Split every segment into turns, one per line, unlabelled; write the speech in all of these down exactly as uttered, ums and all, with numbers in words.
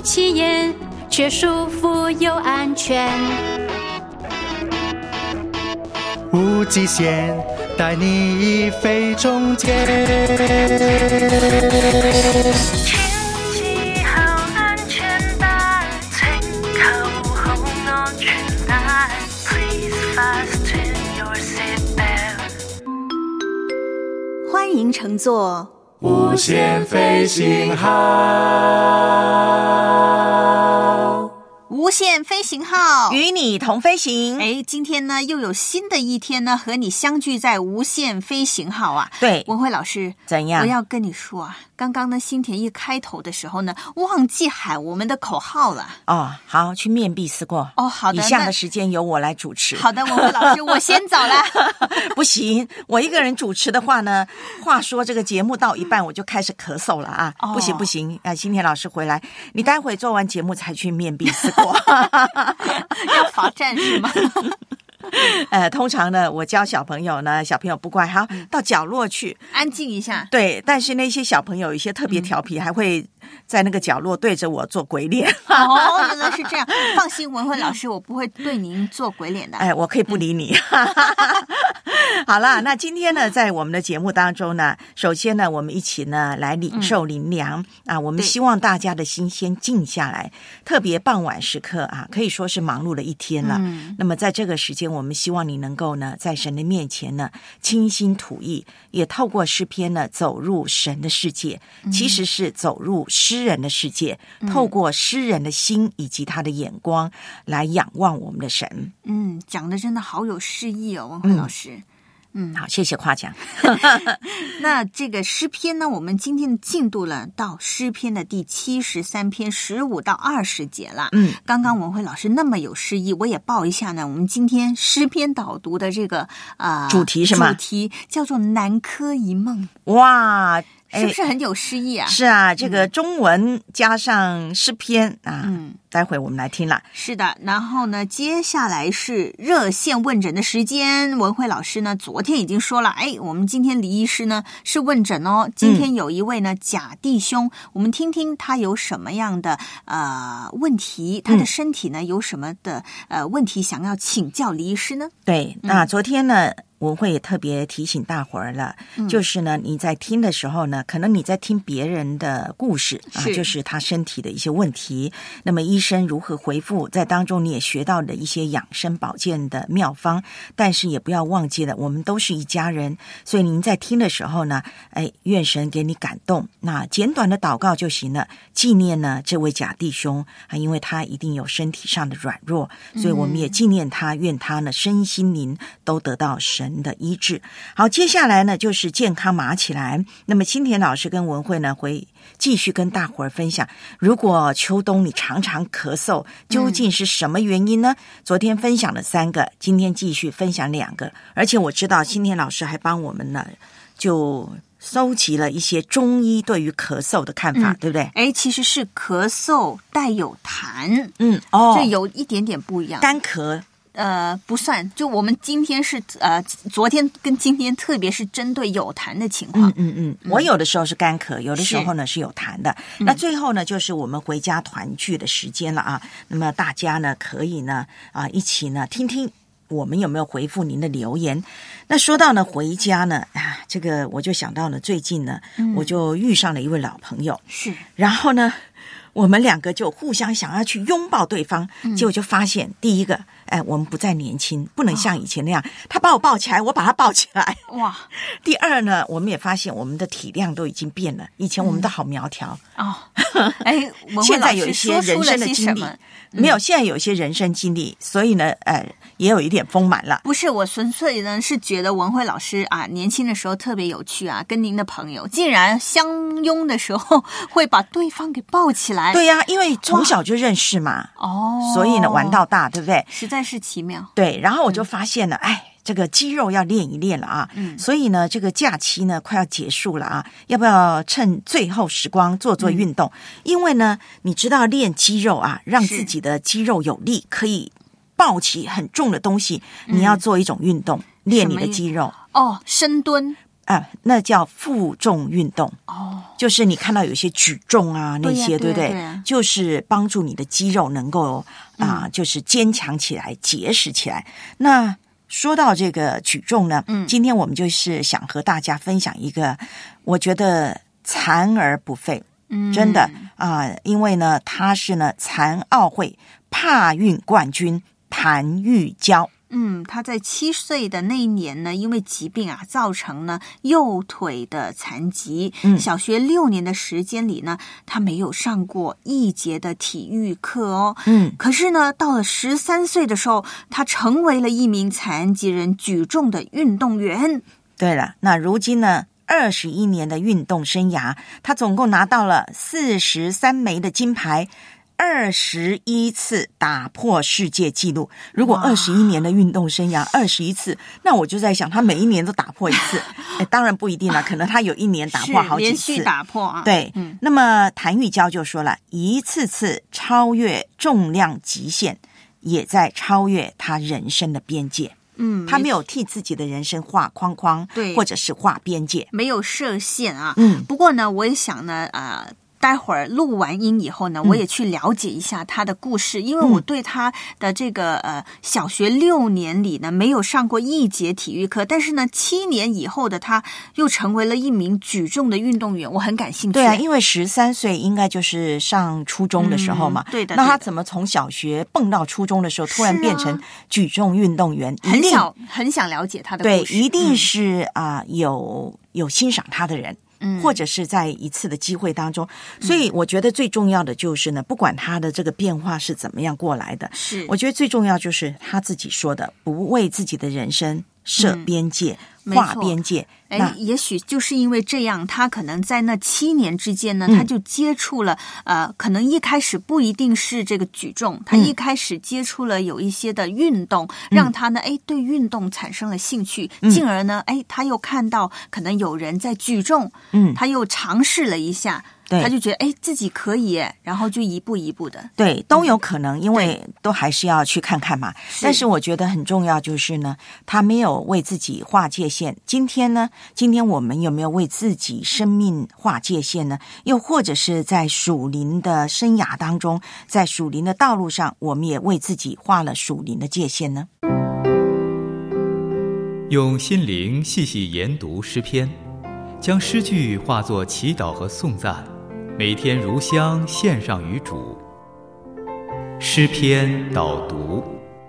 起眼，却舒服又安全。
无极限，带你飞中间。
请系好安全带，请扣好安全帶 Please fasten your seatbelt。
欢迎乘坐
无限飞行号，
无限飞行号，
与你同飞行。
哎，今天呢又有新的一天呢，和你相聚在无限飞行号啊。
对，
文慧老师，
怎样？
我要跟你说啊，刚刚呢新田一开头的时候呢，忘记喊我们的口号了。
哦，好，去面壁思过。
哦，好的。
以下的时间由我来主持。
好的，文慧老师，我先走了。
不行，我一个人主持的话呢，话说这个节目到一半我就开始咳嗽了啊！哦、不行不行，哎，新田老师回来，你待会做完节目才去面壁思过。
要罚站是吗？
呃，通常呢，我教小朋友呢，小朋友不乖，好到角落去
安静一下。
对，但是那些小朋友有一些特别调皮，嗯、还会在那个角落对着我做鬼脸。
哦，原来是这样。放心，文慧老师，我不会对您做鬼脸的。
哎，我可以不理你。好啦，那今天呢，在我们的节目当中呢，首先呢，我们一起呢来领受灵粮、嗯、啊，我们希望大家的心先静下来，特别傍晚时刻啊，可以说是忙碌了一天了。嗯、那么在这个时间，我们希望你能够呢，在神的面前呢，倾心吐意，也透过诗篇呢，走入神的世界，其实是走入诗人的世界，嗯、透过诗人的心以及他的眼光来仰望我们的神。
嗯，讲的真的好有诗意哦，文慧老师。嗯
嗯，好，谢谢夸奖。
那这个诗篇呢，我们今天进度了到诗篇的第七十三篇十五到二十节了。嗯，刚刚文慧老师那么有诗意，我也报一下呢。我们今天诗篇导读的这个呃
主题是吗？
主题叫做南柯一梦。
哇！
是不是很有诗意啊？
是啊，这个中文加上诗篇、嗯、啊，嗯，待会我们来听了。
是的，然后呢，接下来是热线问诊的时间。文慧老师呢，昨天已经说了，哎，我们今天李医师呢是问诊哦。今天有一位呢、嗯、贾弟兄，我们听听他有什么样的呃问题，他的身体呢有什么的呃问题想要请教李医师呢？
对，那昨天呢。嗯我会也特别提醒大伙儿了、嗯、就是呢你在听的时候呢，可能你在听别人的故事啊，就是他身体的一些问题，那么医生如何回复，在当中你也学到了一些养生保健的妙方，但是也不要忘记了我们都是一家人，所以您在听的时候呢，哎，愿神给你感动，那简短的祷告就行了，纪念呢这位贾弟兄啊，因为他一定有身体上的软弱，所以我们也纪念他，愿他呢身心灵都得到神的医治。好，接下来呢就是健康码起来。那么新田老师跟文慧呢会继续跟大伙儿分享，如果秋冬你常常咳嗽，究竟是什么原因呢？嗯、昨天分享了三个，今天继续分享两个，而且我知道新田老师还帮我们呢就搜集了一些中医对于咳嗽的看法、嗯、对不对？
哎，其实是咳嗽带有痰，
嗯，哦，
这有一点点不一样。
干咳
呃，不算，就我们今天是呃，昨天跟今天，特别是针对有痰的情况。
嗯嗯嗯，我有的时候是干咳，有的时候呢是有痰的。那最后呢，就是我们回家团聚的时间了啊。那么大家呢，可以呢啊一起呢听听我们有没有回复您的留言。那说到呢回家呢啊，这个我就想到了最近呢，嗯、我就遇上了一位老朋友，
是，
然后呢。我们两个就互相想要去拥抱对方，嗯、结果就发现，第一个，哎，我们不再年轻，不能像以前那样，哦、他把我抱起来，我把他抱起来。哇！第二呢，我们也发现我们的体量都已经变了，以前我们都好苗条、
嗯、哦，哎，
现在有一些人生的经历。没有，现在有一些人生经历，所以呢，呃，也有一点丰满了。
不是，我纯粹呢是觉得文慧老师啊，年轻的时候特别有趣啊，跟您的朋友竟然相拥的时候会把对方给抱起来。
对呀、啊，因为从小就认识嘛，哦，所以呢玩到大，对不对？
实在是奇妙。
对，然后我就发现了，嗯、哎。这个肌肉要练一练了啊，嗯，所以呢，这个假期呢快要结束了啊，要不要趁最后时光做做运动？嗯、因为呢，你知道练肌肉啊，让自己的肌肉有力，可以抱起很重的东西。你要做一种运动，嗯、练你的肌肉
哦，深蹲。
啊，那叫负重运动
哦，
就是你看到有些举重啊那些，对不对？
对啊，
就是帮助你的肌肉能够啊、呃，就是坚强起来、结实起来。那说到这个举重呢，嗯，今天我们就是想和大家分享一个，我觉得残而不废，嗯，真的啊、呃，因为呢，他是呢残奥会帕运冠军谭玉娇。
嗯，他在七岁的那一年呢，因为疾病啊，造成呢右腿的残疾。嗯，小学六年的时间里呢，他没有上过一节的体育课哦。嗯，可是呢，到了十三岁的时候，他成为了一名残疾人举重的运动员。
对了，那如今呢，二十一年的运动生涯，他总共拿到了四十三枚的金牌。二十一次打破世界纪录。如果二十一年的运动生涯二十一次，那我就在想，他每一年都打破一次。哎，当然不一定了，可能他有一年打破好几次，
连续打破啊。
对，嗯、那么谭玉娇就说了，一次次超越重量极限，也在超越他人生的边界。嗯，他没有替自己的人生画框框，对，或者是画边界，
没有设限啊。嗯，不过呢，我也想呢，啊、呃。待会儿录完音以后呢，我也去了解一下他的故事，嗯、因为我对他的这个呃小学六年里呢没有上过一节体育课，但是呢七年以后的他又成为了一名举重的运动员，我很感兴趣。
对啊，因为十三岁应该就是上初中的时候嘛，
嗯、对的。
那他怎么从小学蹦到初中的时候突然变成举重运动员？
啊、很想很想了解他的故事，
对，一定是啊、嗯呃、有有欣赏他的人。或者是在一次的机会当中，所以我觉得最重要的就是呢，不管他的这个变化是怎么样过来的，是我觉得最重要就是他自己说的，不为自己的人生设边界、嗯、划边界。
哎，也许就是因为这样，他可能在那七年之间呢，嗯、他就接触了呃，可能一开始不一定是这个举重，他一开始接触了有一些的运动，嗯、让他呢，哎，对运动产生了兴趣，嗯、进而呢，哎，他又看到可能有人在举重，嗯，他又尝试了一下。他就觉得哎，自己可以耶，然后就一步一步的，
对，都有可能，因为都还是要去看看嘛。但是我觉得很重要就是呢，他没有为自己划界限。今天呢，今天我们有没有为自己生命划界限呢？又或者是在属灵的生涯当中，在属灵的道路上，我们也为自己画了属灵的界限呢？
用心灵细细研读诗篇，将诗句化作祈祷和颂赞，每天如香献上于主。诗篇导读。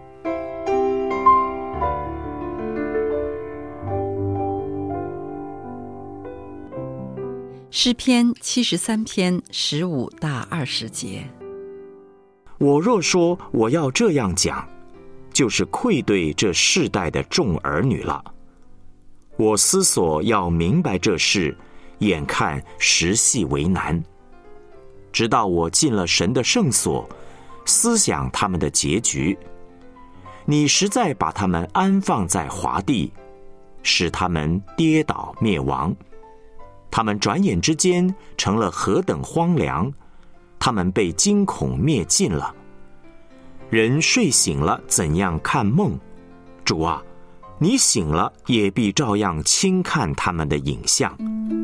诗篇七十三篇十五到二十节。
我若说我要这样讲，就是愧对这世代的众儿女了。我思索要明白这事，眼看实系为难。直到我进了神的圣所，思想他们的结局。你实在把他们安放在华地，使他们跌倒灭亡。他们转眼之间成了何等荒凉，他们被惊恐灭尽了。人睡醒了，怎样看梦？主啊，你醒了，也必照样轻看他们的影像。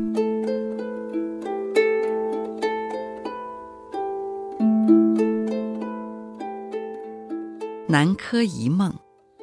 南柯一梦。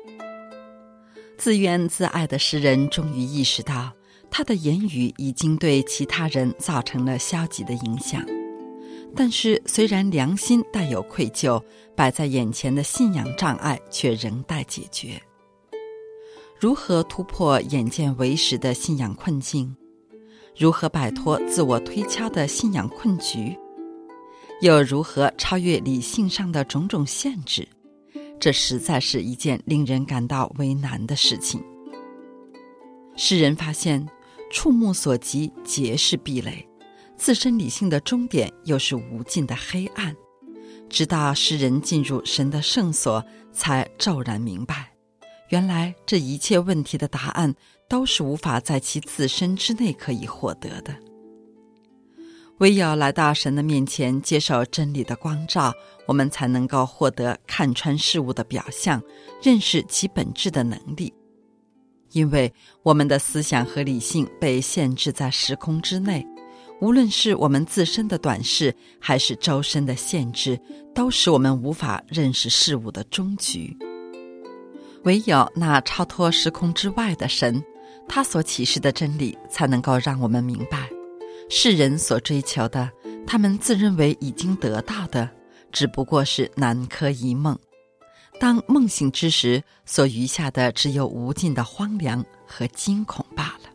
自怨自艾的诗人终于意识到，他的言语已经对其他人造成了消极的影响。但是虽然良心带有愧疚，摆在眼前的信仰障碍却仍待解决。如何突破眼见为实的信仰困境？如何摆脱自我推敲的信仰困局？又如何超越理性上的种种限制？这实在是一件令人感到为难的事情。诗人发现，触目所及皆是壁垒，自身理性的终点又是无尽的黑暗。直到诗人进入神的圣所，才骤然明白，原来这一切问题的答案都是无法在其自身之内可以获得的。唯有来到神的面前，接受真理的光照，我们才能够获得看穿事物的表象，认识其本质的能力。 因为我们的思想和理性被限制在时空之内，无论是我们自身的短视，还是周身的限制，都使我们无法认识事物的终局。唯有那超脱时空之外的神，他所启示的真理，才能够让我们明白，世人所追求的，他们自认为已经得到的，只不过是南柯一梦。当梦醒之时，所余下的只有无尽的荒凉和惊恐罢了。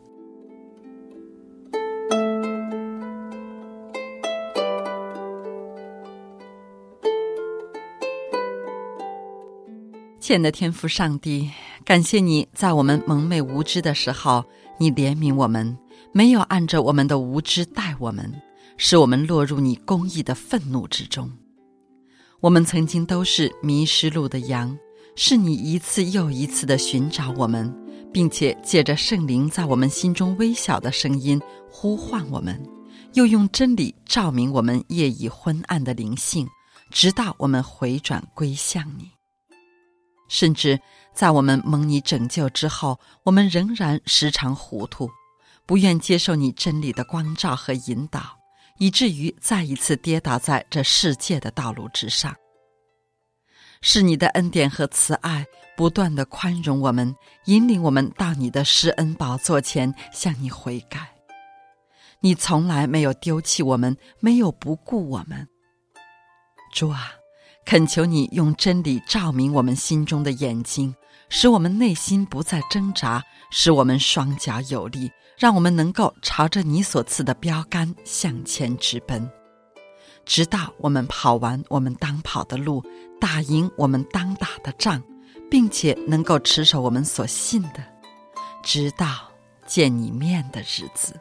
亲爱的天父上帝，感谢你在我们蒙昧无知的时候，你怜悯我们，没有按着我们的无知待我们，使我们落入你公义的愤怒之中。我们曾经都是迷失路的羊，是你一次又一次地寻找我们，并且借着圣灵在我们心中微小的声音呼唤我们，又用真理照明我们夜已昏暗的灵性，直到我们回转归向你。甚至在我们蒙你拯救之后，我们仍然时常糊涂，不愿接受你真理的光照和引导，以至于再一次跌倒在这世界的道路之上。是你的恩典和慈爱不断地宽容我们，引领我们到你的施恩宝座前向你悔改。你从来没有丢弃我们，没有不顾我们。主啊，恳求你用真理照明我们心中的眼睛，使我们内心不再挣扎，使我们双脚有力，让我们能够朝着你所赐的标杆向前直奔，直到我们跑完我们当跑的路，打赢我们当打的仗，并且能够持守我们所信的，直到见你面的日子。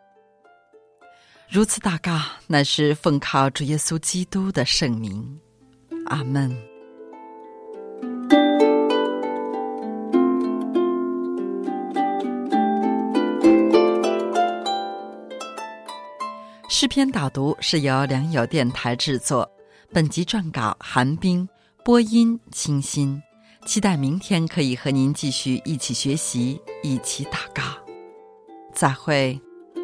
如此祷告，乃是奉靠主耶稣基督的圣名。阿们。诗篇导读是由良友电台制作，本集撰稿韩冰，播音清新。期待明天可以和您继续一起学习，一起祷告。再会。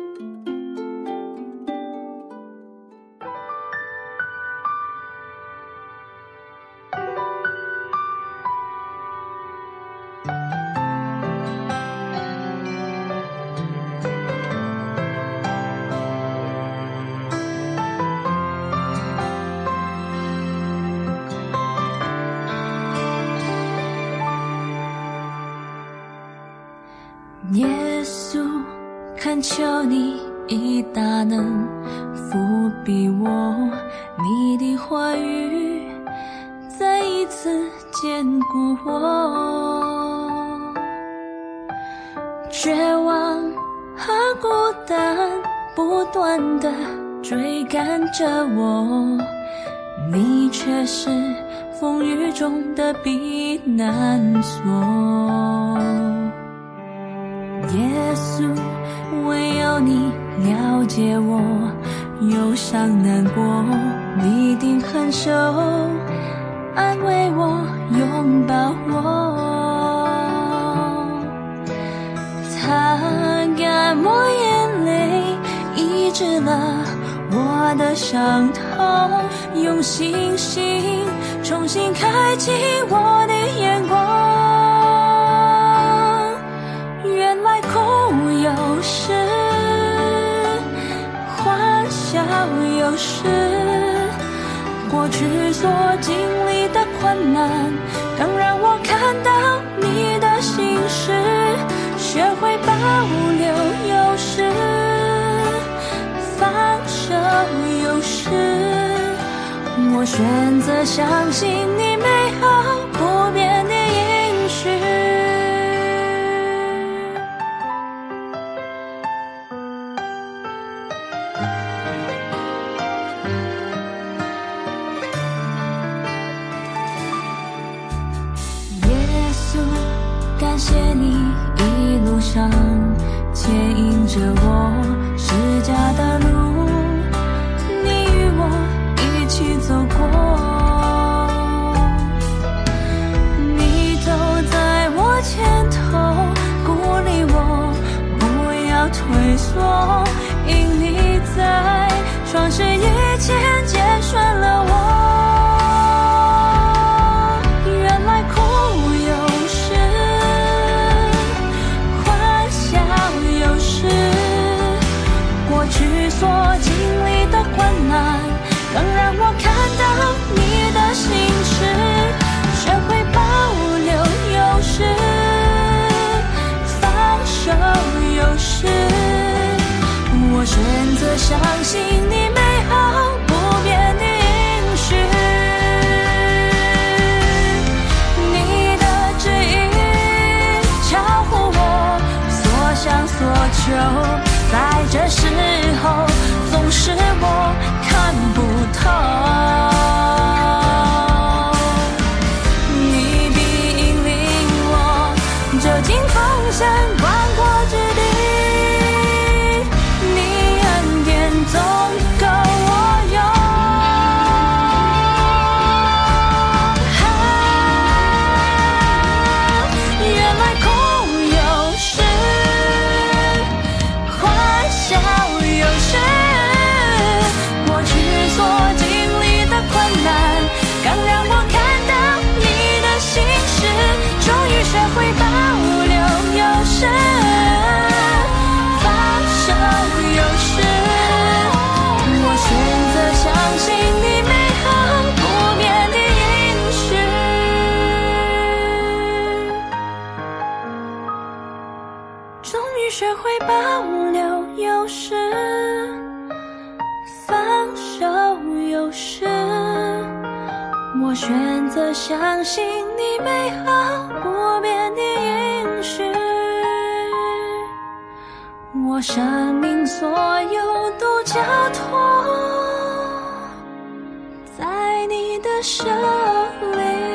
耶稣，恳求你以大能复庇我，你的话语再一次坚固我。绝望和孤单不断地追赶着我，你却是风雨中的避难所。耶稣，唯有你了解我忧伤难过，你定很手安慰我，拥抱我，擦干我眼泪，医治了我的伤痛，用信心重新开启我的眼光。原来苦有时，欢笑有时，过去所经历的困难更让我看到你的心事，学会保留有时，放手有时，我选择相信你美好不变的应许。感谢你一路上牵引着我释迦的路，你与我一起走过，你走在我前头，鼓退缩，因你在创世以前结顺了我。原来苦有时，欢笑有时，过去所经历的困难，更让我看到你的心事，学会保留有时，放手有时，我选择相信你美好不变的应许，你的指引超乎我所想所求，在这时候总是我看不透，你必引领我走进风山广阔之地，你恩典总够我用。啊，原来苦有时，欢笑有时，过去所经历的困难，更让我看到你的心事，终于学会保留有时，放手有时，我选择相信你美好不变的应许，终于学会保留有时，放手有时，我选择相信你美好不变的应许，我生命所有都交托在你的手里。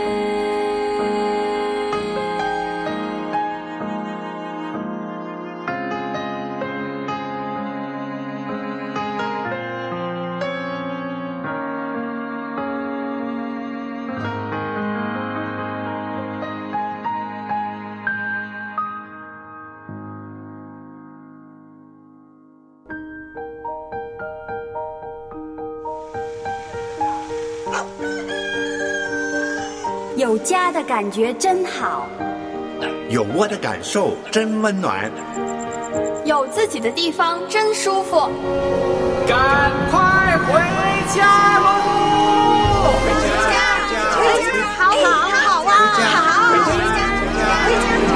有家的感觉真好，
有窝的感受真温暖，
有自己的地方真舒服。
赶快回家喽！
回家，回家，好好好啊，好，回家，回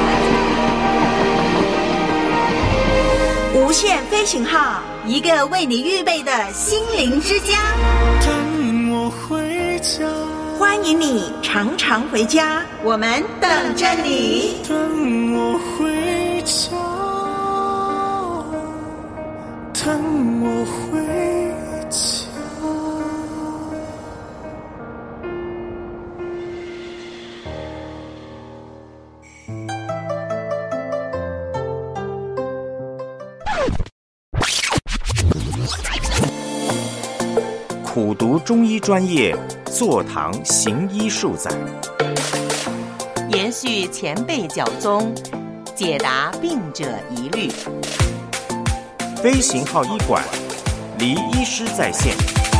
家。无限飞行号，
一个为你预备的心灵之家。
等我回家。
欢迎你常常回家，
我们等着你。
等我回家，等我回家。
苦读中医专业，坐堂行医数载，
延续前辈教宗，解答病者疑虑。
飞行号医馆，黎医师在线。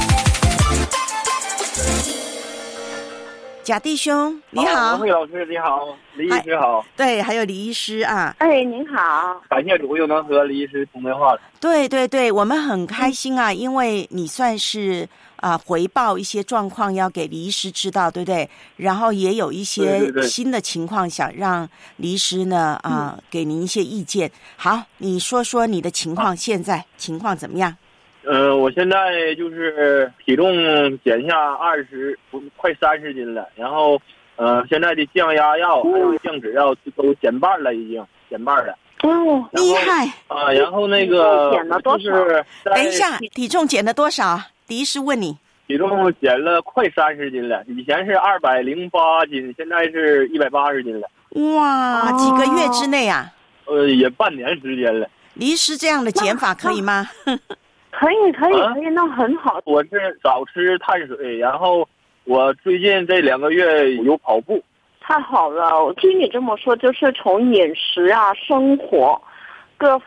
贾弟兄你好，
慧老师你好，黎医师好。
对，还有黎医师啊。
哎，您好。
感谢主又能和黎医师通电话了。
对对对，我们很开心啊，嗯、因为你算是啊、呃、回报一些状况要给黎医师知道，对不对？然后也有一些新的情况想让黎医师呢啊、呃嗯、给您一些意见。好，你说说你的情况，现在情况怎么样？
呃，我现在就是体重减下二十，快三十斤了，然后呃，现在的降压药还有降脂药都减半了，已经减半了。
哦，
厉害
啊、呃！然后那个
减了多少？
就是
等一下，体重减了多少？黎医师问你。
体重减了快三十斤了，以前是二百零八斤，现在是一百八十斤了。
哇，几个月之内啊？
呃，也半年时间了。
黎医师这样的减法可以吗？
可以，可以，可以，那很好。
我是少吃碳水，然后我最近这两个月有跑步。
太好了，我听你这么说，就是从饮食啊、生活各方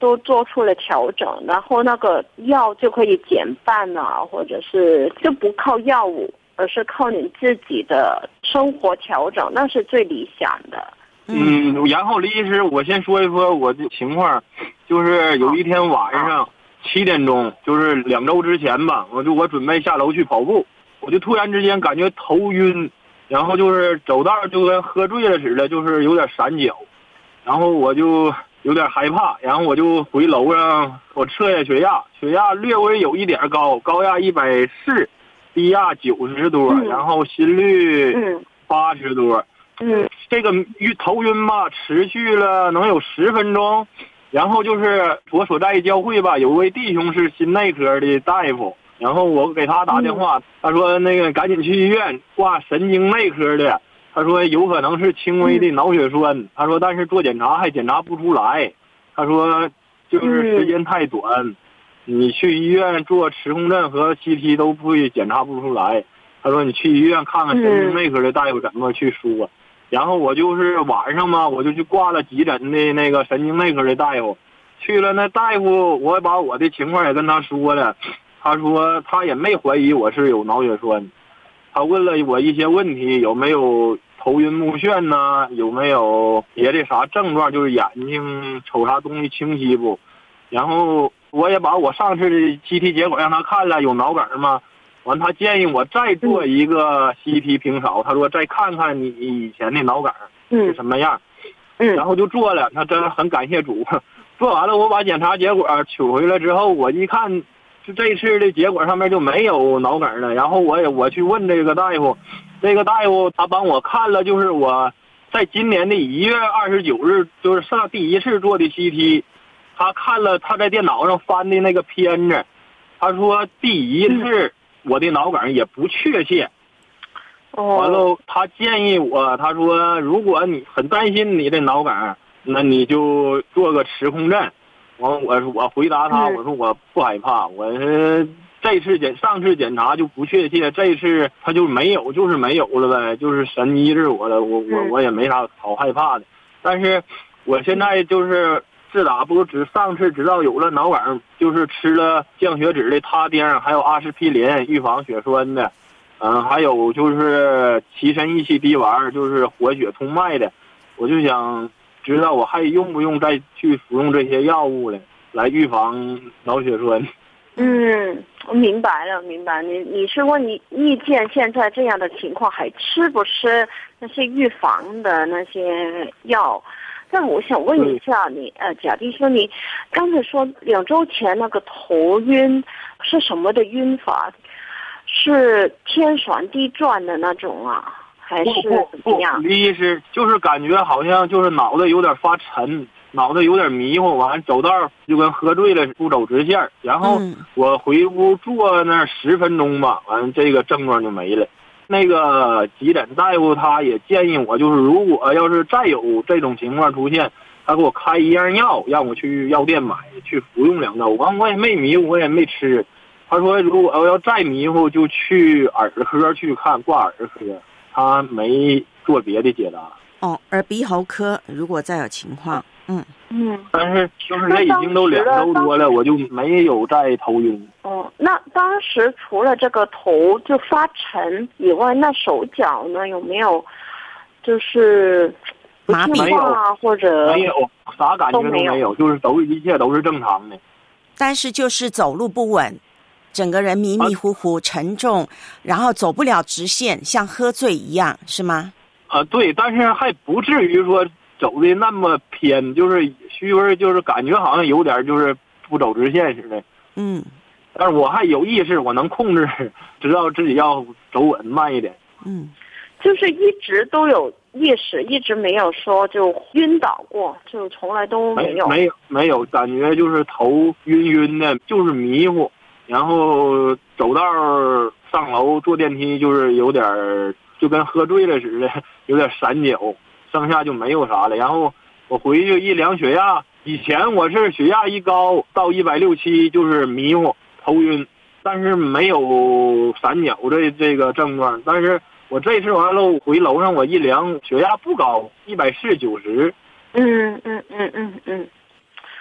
都做出了调整，然后那个药就可以减半了，或者是就不靠药物，而是靠你自己的生活调整，那是最理想的。
嗯，然后李医师，我先说一说我的情况，就是有一天晚上七点钟，就是两周之前吧，我就我准备下楼去跑步，我就突然之间感觉头晕，然后就是走道就跟喝醉了似的，就是有点闪脚，然后我就有点害怕，然后我就回楼上，我测下血压，血压略微有一点高，高压一百四，低压九十多，
嗯、
然后心率八十多。
嗯，
这个晕头晕吧，持续了能有十分钟，然后就是我所在教会吧，有位弟兄是心内科的大夫，然后我给他打电话，嗯、他说那个赶紧去医院挂神经内科的，他说有可能是轻微的脑血栓，嗯、他说但是做检查还检查不出来，他说就是时间太短，嗯、你去医院做磁共振和 C T 都不会检查不出来，他说你去医院看看神经内科的大夫怎么去说。嗯然后我就是晚上嘛，我就去挂了急诊的那个神经内科的大夫，去了那大夫，我把我的情况也跟他说了，他说他也没怀疑我是有脑血栓，他问了我一些问题，有没有头晕目眩呢？有没有别的啥症状？就是眼睛瞅啥东西清晰不？然后我也把我上次的 C T 结果让他看了，有脑梗吗？完，他建议我再做一个 C T 平扫，他说再看看你以前的脑梗是什么样。
嗯，
然后就做了，他真的很感谢主。做完了，我把检查结果取回来之后，我一看，就这次的结果上面就没有脑梗了。然后我也我去问这个大夫，这个大夫他帮我看了，就是我在今年的一月二十九日，就是上第一次做的 C T， 他看了他在电脑上翻的那个片子，他说第一次。嗯我的脑梗也不确切，完了他建议我，他说如果你很担心你的脑梗，那你就做个磁共振。完我我回答他，我说我不害怕，我这次检上次检查就不确切，这次他就没有，就是没有了呗，就是神医治我了，我我我也没啥好害怕的。但是我现在就是自打不只上次知道有了脑梗，就是吃了降血脂的他汀，还有阿司匹林预防血栓的，嗯，还有就是奇珍异气滴丸，就是活血通脉的。我就想知道我还用不用再去服用这些药物了，来预防脑血栓。
嗯，我明白了，明白。你你是问你意见，现在这样的情况还吃不吃那些预防的那些药？但我想问一下你，呃，贾弟兄，你刚才说两周前那个头晕是什么的晕法？是天旋地转的那种啊，还是怎么样？
不不不，李医师就是感觉好像就是脑袋有点发沉，脑袋有点迷糊，完走道就跟喝醉了，不走直线。然后我回屋坐那十分钟吧，完这个症状就没了。那个急诊大夫他也建议我，就是如果要是再有这种情况出现，他给我开一样药，让我去药店买去服用两周。完我也没迷糊，我也没吃。他说如果我要再迷糊，就去耳科去看，挂耳科。他没做别的解答。
哦，耳鼻喉科如果再有情况，嗯
嗯，
但是就是这已经都两周多了，我就没有再头晕。
哦，那当时除了这个头就发沉以外，那手脚呢有没有就是
麻痹
啊，或者
没有啥感觉都没有，就是都一切都是正常的。
但是就是走路不稳，整个人迷迷糊糊、沉重，然后走不了直线，像喝醉一样，是吗？
啊，对，但是还不至于说走的那么偏，就是虚微，就是感觉好像有点就是不走直线似的。
嗯。
但是我还有意识，我能控制，知道自己要走稳慢一点。
嗯，
就是一直都有意识，一直没有说就晕倒过，就从来都没有。
没没有没有，感觉就是头晕晕的，就是迷糊，然后走道上楼坐电梯就是有点就跟喝醉了似的，有点闪脚，剩下就没有啥了。然后我回去一量血压，以前我是血压一高到一百六七就是迷糊。头晕，但是没有闪脚的这个症状。但是我这次完了回楼上，我一量血压不高，一百四九十。
嗯嗯嗯嗯嗯。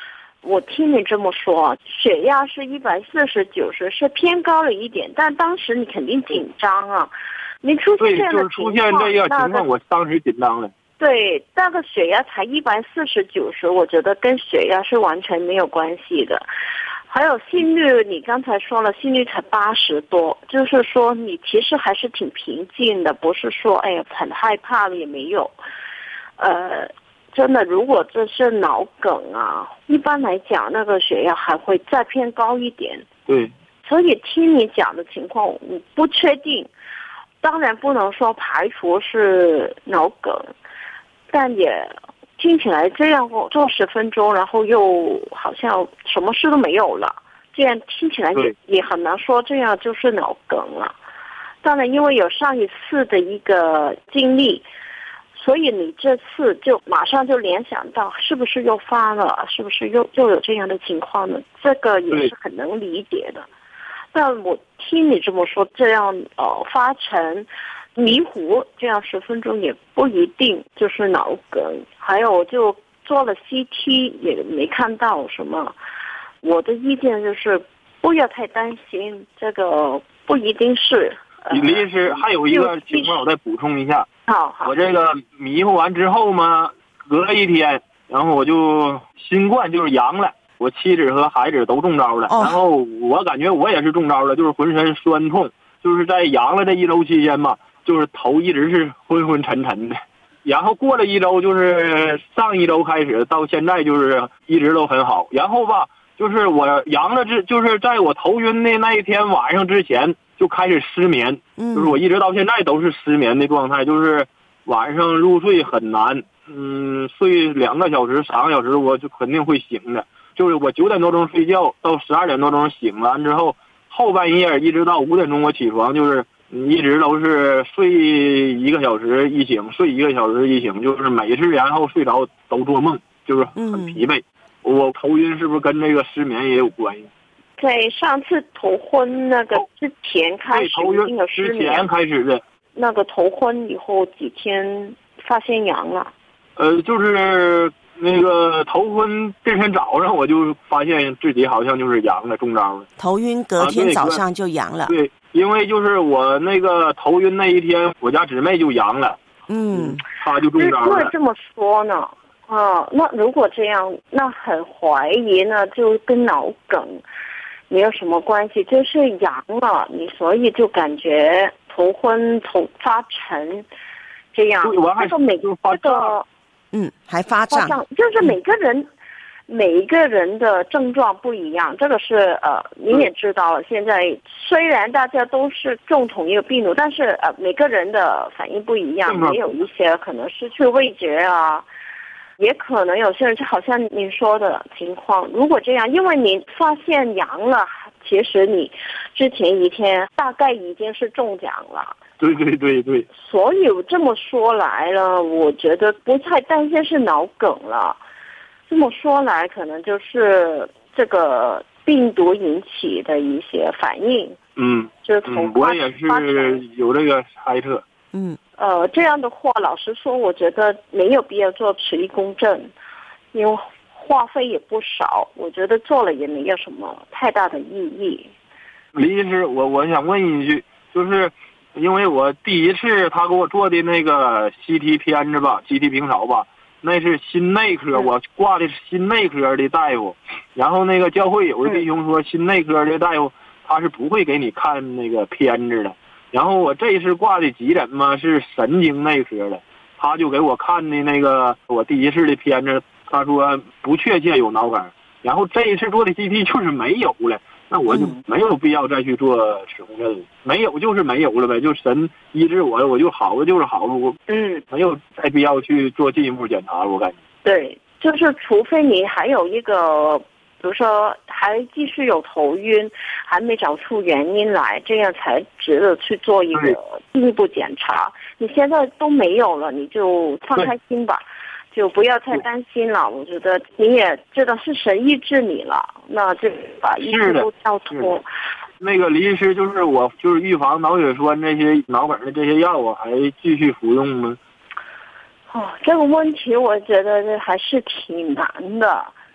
我听你这么说，血压是一百四十九十，是偏高了一点，但当时你肯定紧张啊，你出现这样的情况，
对，就是出现这个情况，我当时紧张了。
对，那个血压才一百四十九十，我觉得跟血压是完全没有关系的。还有心率，你刚才说了，心率才八十多，就是说你其实还是挺平静的，不是说哎呀很害怕了也没有。呃，真的，如果这是脑梗啊，一般来讲那个血压还会再偏高一点。
对。
所以听你讲的情况，我不确定，当然不能说排除是脑梗，但也。听起来这样做十分钟，然后又好像什么事都没有了，这样听起来也也很难说这样就是脑梗了。当然，因为有上一次的一个经历，所以你这次就马上就联想到是不是又发了，是不是又又有这样的情况呢？这个也是很能理解的。但我听你这么说，这样呃发成。迷糊这样十分钟也不一定就是脑梗，还有就做了 C T 也没看到什么。我的意见就是不要太担心，这个不一定是。
李医师，还有一个情况我再补充一下。
好好。
我这个迷糊完之后嘛，隔了一天，然后我就新冠就是阳了，我妻子和孩子都中招了，
哦、
然后我感觉我也是中招了，就是浑身酸痛，就是在阳了这一周期间嘛。就是头一直是昏昏沉沉的，然后过了一周，就是上一周开始到现在就是一直都很好。然后吧，就是我阳了之，就是在我头晕的那一天晚上之前就开始失眠，
嗯、
就是我一直到现在都是失眠的状态，就是晚上入睡很难，嗯，睡两个小时、三个小时我就肯定会醒的。就是我九点多钟睡觉，到十二点多钟醒完之后，后半夜一直到五点钟我起床，就是。一直都是睡一个小时一醒，睡一个小时一醒，就是每次然后睡着都做梦，就是很疲惫。嗯、我头晕是不是跟这个失眠也有关系？
对，上次头昏那个之前开始
头晕之前开始的，
那个头昏以后几天发现阳了。
呃，就是那个头昏这天早上我就发现自己好像就是阳了，中招了。
头晕隔天早上就阳了。
啊、对。对，因为就是我那个头晕那一天，我家姊妹就阳了，
嗯，
她就中招了。
为这么说呢，啊，那如果这样，那很怀疑呢，就跟脑梗没有什么关系，就是阳了，你所以就感觉头昏、头发沉，这样。
对，我还
这个每个这个，
嗯，还发胀，
就是每个人。嗯每一个人的症状不一样，这个是呃，你也知道了。现在虽然大家都是中同一个病毒，但是呃，每个人的反应不一样，也有一些可能失去味觉啊，也可能有些人就好像你说的情况。如果这样，因为你发现阳了，其实你之前一天大概已经是中奖了。
对对对对。
所以这么说来了，我觉得不太担心是脑梗了。这么说来，可能就是这个病毒引起的一些反应。
嗯，
就是从、
嗯、我也是有这个猜测。
嗯，
呃，这样的话，老实说，我觉得没有必要做磁力共振，因为花费也不少，我觉得做了也没有什么太大的意义。
李医师，我我想问一句，就是因为我第一次他给我做的那个 C T 片子吧 ，C T 平扫吧。那是心内科，我挂的是心内科的大夫，然后那个教会有的弟兄说心内科的大夫他是不会给你看那个片子的，然后我这一次挂的急诊嘛是神经内科的，他就给我看的那个我第一次的片子，他说不确切有脑梗，然后这一次做的 C T 就是没有了，那我就没有必要再去做磁共振了，没有就是没有了呗，就神医治我，我就好了就是好了，我
嗯
没有再必要去做进一步检查了，我感觉。
对，就是除非你还有一个，比如说还继续有头晕，还没找出原因来，这样才值得去做一个进一步检查。你现在都没有了，你就放开心吧。就不要太担心了，我觉得你也知道是神医治你了，那就把一切都交托。
那个李医师，就是我就是预防脑血栓这些脑梗的这些药，我还继续服用吗？
哦，这个问题我觉得还是挺难的。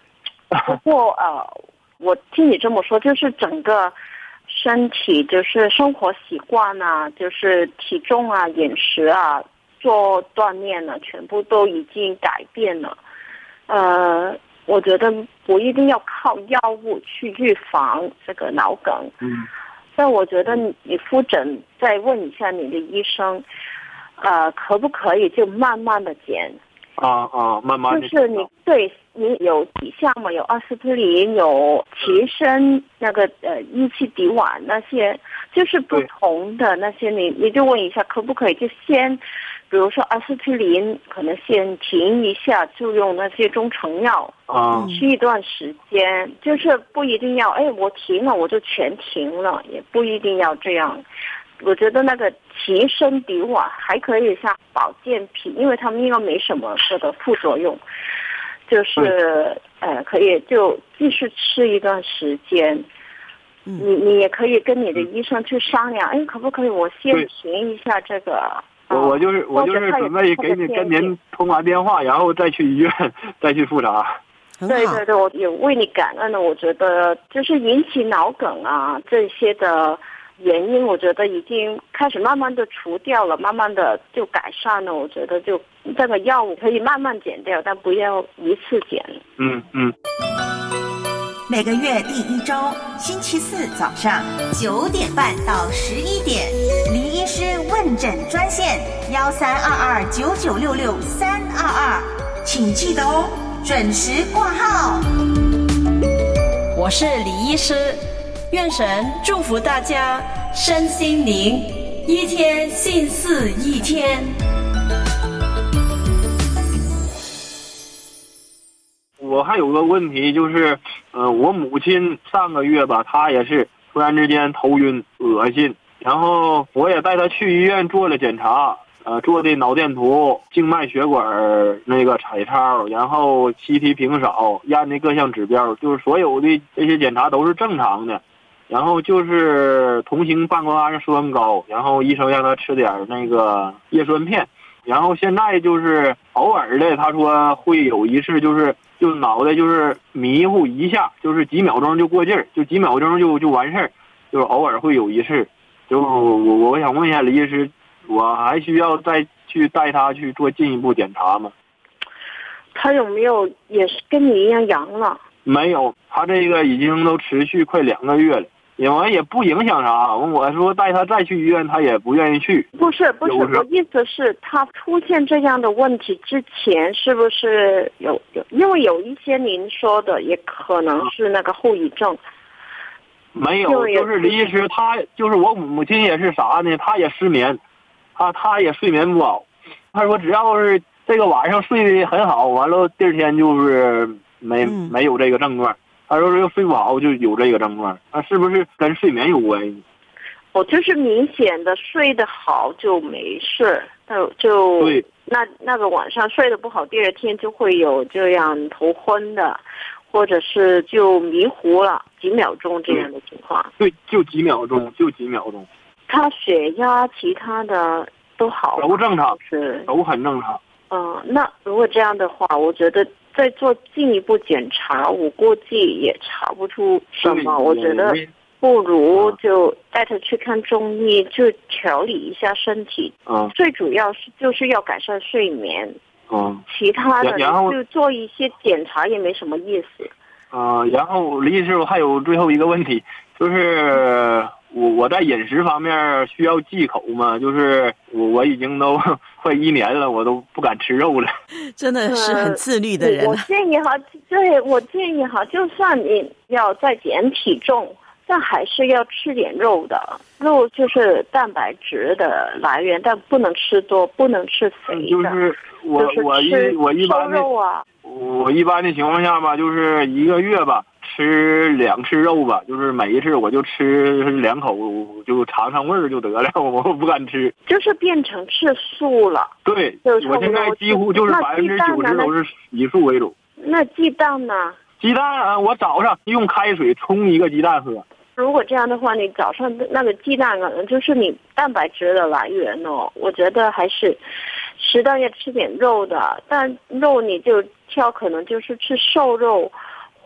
不过呃，我听你这么说，就是整个身体，就是生活习惯啊，就是体重啊、饮食啊、做锻炼呢，全部都已经改变了。呃，我觉得不一定要靠药物去预防这个脑梗。
嗯。
但我觉得你复诊再问一下你的医生，呃，可不可以就慢慢的减？
啊啊，慢慢的。
就是你对你有几项嘛？有阿司匹林，有提升那个呃益气抵烷那些，就是不同的那些你，你你就问一下可不可以就先，比如说阿司匹林，可能先停一下，就用那些中成药
啊，
吃一段时间，就是不一定要哎我停了我就全停了，也不一定要这样。我觉得那个提升抵烷还可以像保健品，因为他们应该没什么这个副作用，就是呃可以就继续吃一段时间。嗯、你你也可以跟你的医生去商量，哎，可不可以我先停一下这个？
我我就是我就是准备给你跟您通完电话，然后再去医院再去复查。
对对对，我也为你感恩的。我觉得就是引起脑梗啊这些的原因，我觉得已经开始慢慢的除掉了，慢慢的就改善了。我觉得就这个药物可以慢慢减掉，但不要一次减。
嗯嗯。
每个月第一周星期四早上
九点半到十一点，林医师问诊专线幺三二二九九六六三二二，请记得哦，准时挂号。
我是李医师，愿神祝福大家身心灵一天信似一天。
我还有个问题就是，呃，我母亲上个月吧，她也是突然之间头晕、恶心，然后我也带她去医院做了检查，呃，做的脑电图、静脉血管那个彩超，然后 C T 平扫，验的各项指标，就是所有的这些检查都是正常的。然后就是同型半胱氨酸高，然后医生让她吃点那个叶酸片，然后现在就是偶尔的，他说会有一次就是就脑袋就是迷糊一下，就是几秒钟就过劲儿，就几秒钟就就完事儿，就是偶尔会有一次。就我我想问一下李医师，我还需要再去带他去做进一步检查吗？
他有没有也是跟你一样阳了？
没有，他这个已经都持续快两个月了。因为也不影响啥，我说带他再去医院，他也不愿意去。
不是不是，我意思是，他出现这样的问题之前，是不是有有？因为有一些您说的，也可能是那个后遗症。
没有，就是李医师，他就是我母亲也是啥呢？他也失眠，他他也睡眠不好。他说只要是这个晚上睡得很好，完了第二天就是没、嗯、没有这个症状。他说又睡不好就有这个症状，那是不是跟睡眠有关系？
我、哦、就是明显的睡得好就没事，就就
对
那那个晚上睡得不好，第二天就会有这样头昏的，或者是就迷糊了几秒钟这样的情况。
对，就几秒钟，就几秒钟。
他血压其他的都好，
都正常，
是
都很正常。
嗯、呃，那如果这样的话，我觉得再做进一步检查，我估计也查不出什么。我觉得不如就带他去看中医，就调理一下身体。
嗯，
最主要是就是要改善睡眠。
嗯，
其他的就做一些检查也没什么意思。
啊、呃，然后李医师，我还有最后一个问题，就是我我在饮食方面需要忌口吗？就是我我已经都快一年了，我都不敢吃肉了。
真的是很自律的人、啊
呃。我建议哈，对我建议哈，就算你要再减体重，但还是要吃点肉的。肉就是蛋白质的来源，但不能吃多，不能吃肥的。
就是我、就是、我一我一般的
肉啊，
我一般的情况下吧，就是一个月吧。吃两次肉吧，就是每一次我就吃两口，就尝尝味儿就得了，我不敢吃。
就是变成吃素了。
对，我现在几乎就是百分之九十都是以素为主。
那鸡蛋呢？
鸡蛋啊，我早上用开水冲一个鸡蛋喝。
如果这样的话，你早上那个鸡蛋可能就是你蛋白质的来源哦。我觉得还是适当要吃点肉的，但肉你就挑可能就是吃瘦肉。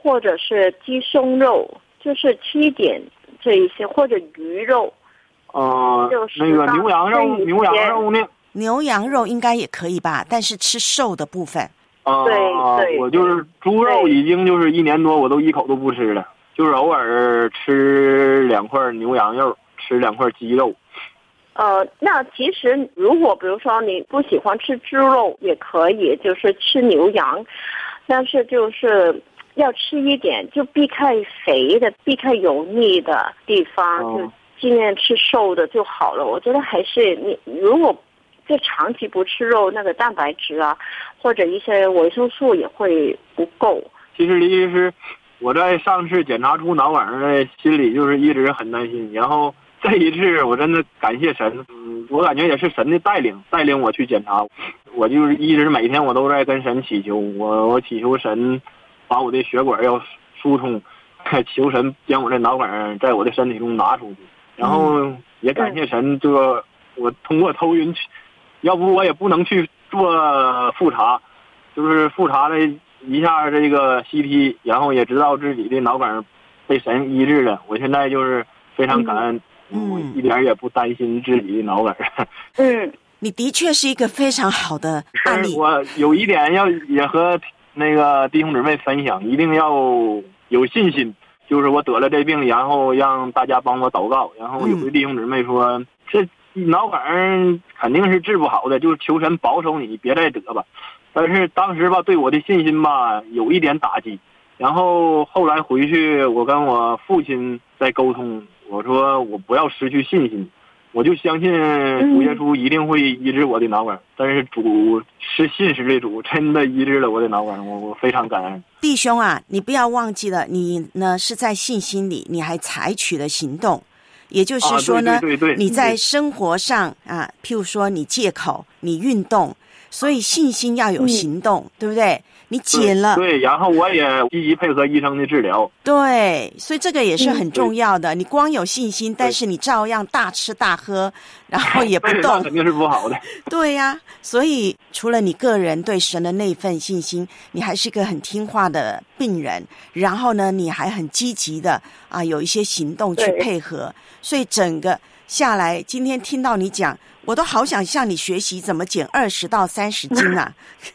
或者是鸡胸肉，就是吃一点这一些，或者鱼肉。
呃，
就是
那个牛羊肉，牛羊肉呢？
牛羊肉应该也可以吧，但是吃瘦的部分。
啊、
对对，
我就是猪肉已经就是一年多，我都一口都不吃了，就是偶尔吃两块牛羊肉，吃两块鸡肉。
呃，那其实如果比如说你不喜欢吃猪肉也可以，就是吃牛羊，但是就是要吃一点，就避开肥的，避开油腻的地方，哦、就尽量吃瘦的就好了。我觉得还是你如果就长期不吃肉，那个蛋白质啊，或者一些维生素也会不够。
其实李医师，我在上次检查出脑梗的心里就是一直很担心，然后这一次我真的感谢神，嗯，我感觉也是神的带领，带领我去检查。我就是一直每天我都在跟神祈求，我我祈求神把我的血管要疏通，求神将我的脑梗在我的身体中拿出去，然后也感谢神，这个我通过头晕，要不我也不能去做复查，就是复查了一下这个 C T， 然后也知道自己的脑梗被神医治了。我现在就是非常感恩，嗯、我一点也不担心自己的脑梗。
嗯，
你的确是一个非常好的案例。
我有一点要也和那个弟兄姊妹分享，一定要有信心。就是我得了这病，然后让大家帮我祷告，然后有的弟兄姊妹说、嗯、这脑梗肯定是治不好的，就求神保守你别再得吧。但是当时吧，对我的信心吧有一点打击。然后后来回去，我跟我父亲在沟通，我说我不要失去信心，我就相信主耶稣一定会医治我的脑梗。但是主是信实的主，真的医治了我的脑梗，我我非常感恩。
弟兄啊，你不要忘记了，你呢是在信心里，你还采取了行动。也就是说呢，
啊、对对对对，
你在生活上啊，譬如说你戒口，你运动，所以信心要有行动，嗯、对不对？你减了，
对，对，然后我也积极配合医生的治疗，
对，所以这个也是很重要的。嗯、你光有信心，但是你照样大吃大喝，然后也不动，
那肯定是不好的。
对呀、啊，所以除了你个人对神的那份信心，你还是个很听话的病人，然后呢，你还很积极的啊，有一些行动去配合，所以整个下来，今天听到你讲，我都好想向你学习怎么减二十到三十斤啊！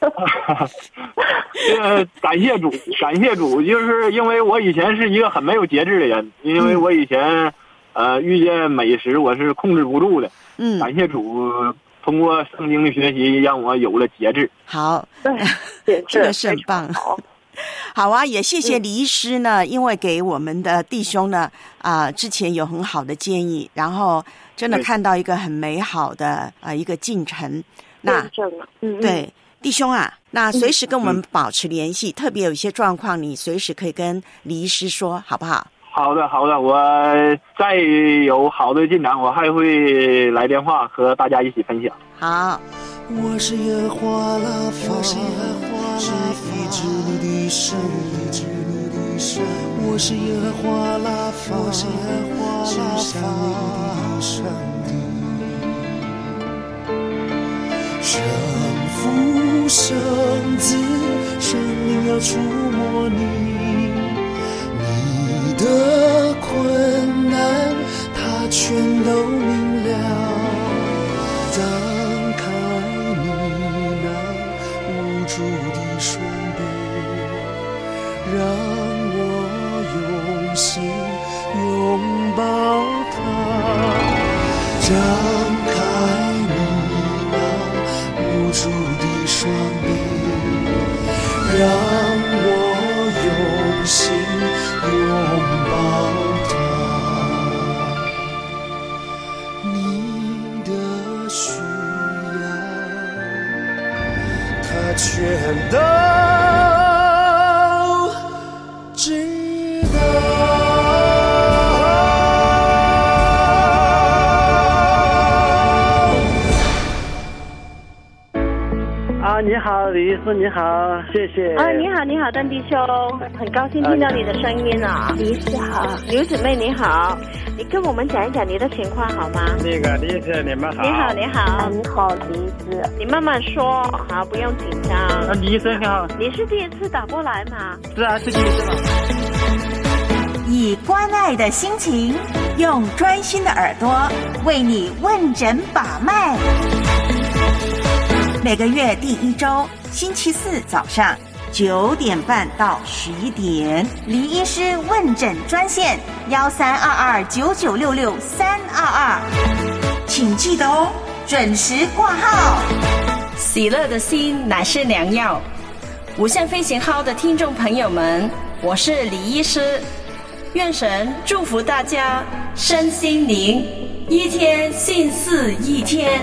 呃，感谢主，感谢主，就是因为我以前是一个很没有节制的人，因为我以前呃遇见美食我是控制不住的。
嗯，
感谢主，通过圣经的学习，让我有了节制。
好，这个是很棒。好啊，也谢谢李医师呢，因为给我们的弟兄呢啊、呃、之前有很好的建议，然后真的看到一个很美好的啊、呃、一个进程。那
嗯
对弟兄啊，那随时跟我们保持联系，嗯、特别有一些状况，你随时可以跟李医师说，好不好？
好的，好的，我再有好的进展，我还会来电话和大家一起分享。
好。
我是耶和华拉法，是医治你的神，医治你的神。我是耶和华拉法，是善你的上帝。圣父、圣子、圣灵要触摸你，你的困难他全都明了。主的双臂，让我用心拥抱它，张开你那无助的双臂，让我用心拥抱它，你的需全都知道。
好，李医师你好，谢谢。
啊，你好，你好，邓弟兄，很高兴听到你的声音啊。李医师好，刘姊妹你好，你跟我们讲一讲你的情况好吗？
那个李医师你们好。
你好，你好，
你好，李医师，
你慢慢说，好，不用紧张。
啊，李医生你好。
你是第一次打过来吗？
是啊，是第一次嘛。
以关爱的心情，用专心的耳朵为你问诊把脉。每个月第一周星期四早上九点半到十一点，黎医师问诊专线幺三二二九九六六三二二，请记得哦，准时挂号。
喜乐的心乃是良药。无限飞行号的听众朋友们，我是李医师，愿神祝福大家身心灵一天信似一天。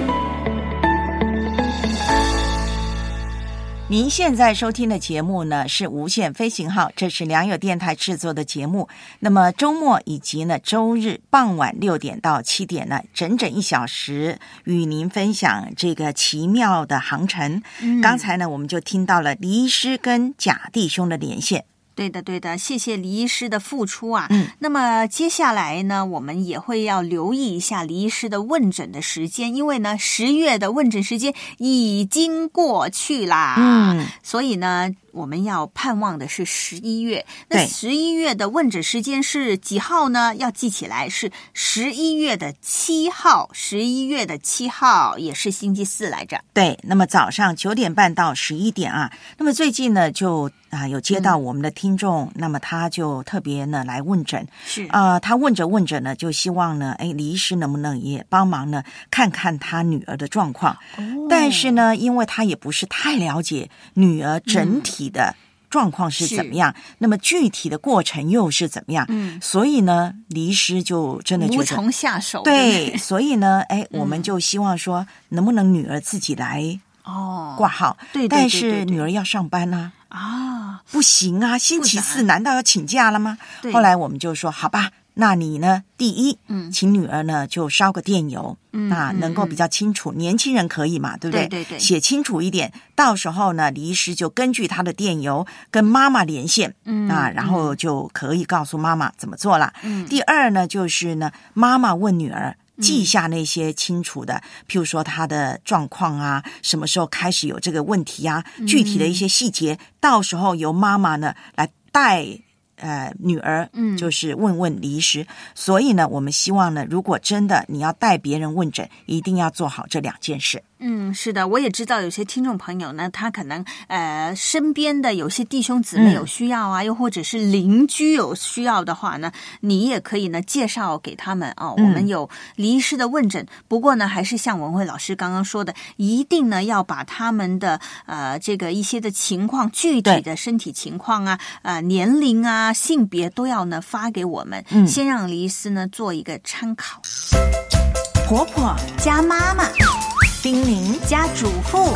您现在收听的节目呢是无限飞行号，这是良友电台制作的节目。那么周末以及呢周日傍晚六点到七点呢，整整一小时与您分享这个奇妙的航程。嗯、刚才呢我们就听到了李医师跟贾弟兄的连线。
对的对的，谢谢黎医师的付出啊。嗯，那么接下来呢，我们也会要留意一下黎医师的问诊的时间，因为呢十月的问诊时间已经过去啦。嗯，所以呢我们要盼望的是十一月。那十一月的问诊时间是几号呢？要记起来，是十一月的七号，十一月的七号也是星期四来着。
对，那么早上九点半到十一点啊。那么最近呢就啊有接到我们的听众，嗯、那么他就特别呢来问诊，是啊、呃，他问着问着呢，就希望呢，哎，李医师能不能也帮忙呢，看看他女儿的状况。哦、但是呢，因为他也不是太了解女儿整体的状况是怎么样，嗯、那么具体的过程又是怎么样？嗯，所以呢，李医师就真的觉得
无从下手。
对，对所以呢，哎，我们就希望说，能不能女儿自己来哦挂号？对，但是女儿要上班呢、啊。啊，不行啊！星期四难道要请假了吗？后来我们就说，好吧，那你呢？第一，嗯，请女儿呢就烧个电邮，嗯，啊，能够比较清楚。嗯、年轻人可以嘛，对不对？对对对，写清楚一点。到时候呢，李医师就根据他的电邮跟妈妈连线，嗯啊，然后就可以告诉妈妈怎么做了。嗯，第二呢，就是呢，妈妈问女儿。记下那些清楚的，譬如说他的状况啊，什么时候开始有这个问题啊，具体的一些细节，嗯、到时候由妈妈呢来带呃女儿，嗯，就是问问李医师。所以呢，我们希望呢，如果真的你要带别人问诊，一定要做好这两件事。
嗯，是的，我也知道有些听众朋友呢，他可能呃身边的有些弟兄姊妹有需要啊，嗯、又或者是邻居有需要的话呢，你也可以呢介绍给他们哦。嗯、我们有李医师的问诊，不过呢，还是像文慧老师刚刚说的，一定呢要把他们的呃这个一些的情况、具体的身体情况啊、呃年龄啊、性别都要呢发给我们，嗯、先让李医师呢做一个参考。婆婆加妈妈。叮咛加嘱咐，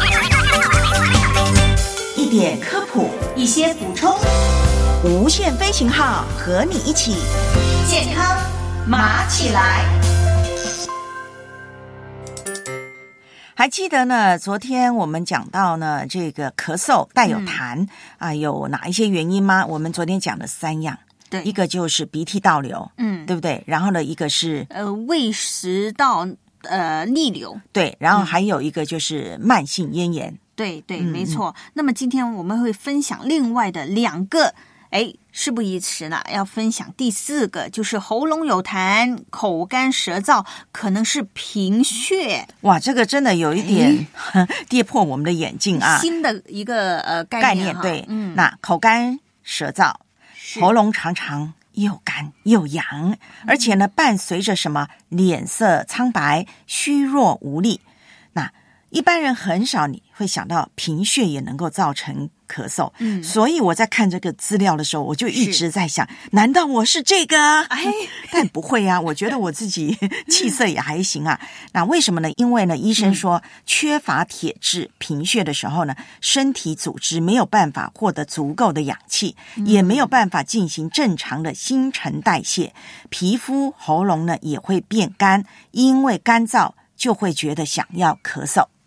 一点科普，一些补充。无限飞行号和你一起健康麻起来。
还记得呢？昨天我们讲到呢，这个咳嗽带有痰、嗯、啊，有哪一些原因吗？我们昨天讲了三样。对，一个就是鼻涕倒流，嗯，对不对？然后呢，一个是
呃胃食道。呃，逆流
对，然后还有一个就是慢性咽炎，嗯、
对对，没错。那么今天我们会分享另外的两个，哎，事不宜迟呢，要分享第四个，就是喉咙有痰、口干舌燥，可能是贫血。哇，
这个真的有一点跌破我们的眼镜啊！
新的一个呃概念，
概念对，嗯，那口干舌燥，喉咙常常。又干又痒，而且呢，伴随着什么脸色苍白、虚弱无力。那一般人很少你会想到贫血也能够造成咳嗽，嗯，所以我在看这个资料的时候，我就一直在想，难道我是这个？哎，但不会啊，我觉得我自己气色也还行啊。那为什么呢？因为呢，医生说、嗯、缺乏铁质贫血的时候呢，身体组织没有办法获得足够的氧气，嗯、也没有办法进行正常的新陈代谢，皮肤、喉咙呢也会变干，因为干燥就会觉得想要咳嗽。